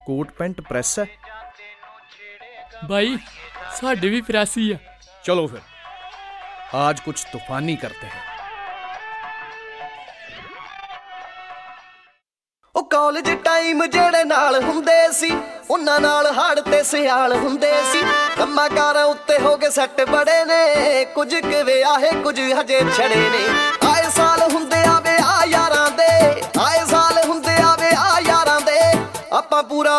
Coat pant press है भाई साढ़े भी फिरासी है। चलो फिर आज कुछ तूफानी करते हैं। ਉਹ ਕਾਲਜ ਟਾਈਮ ਜਿਹੜੇ ਨਾਲ ਹੁੰਦੇ ਸੀ ਉਹਨਾਂ ਨਾਲ ਹੜ ਤੇ ਸਿਆਲ ਹੁੰਦੇ ਸੀ। ਕੰਮਾਂ ਕਾਰਾਂ ਉੱਤੇ ਹੋ ਗਏ ਸੈੱਟ ਬੜੇ ਨੇ, ਕੁਝ ਕੁ ਵਿਆਹੇ ਕੁਝ ਹਜੇ ਛੜੇ ਨੇ। ਆਏ ਸਾਲ ਹੁੰਦੇ ਆ ਵਿਆਹ ਯਾਰਾਂ ਦੇ, ਆਏ ਸਾਲ ਹੁੰਦੇ ਆ ਵਿਆਹ ਯਾਰਾਂ ਦੇ। ਆਪਾਂ ਪੂਰਾ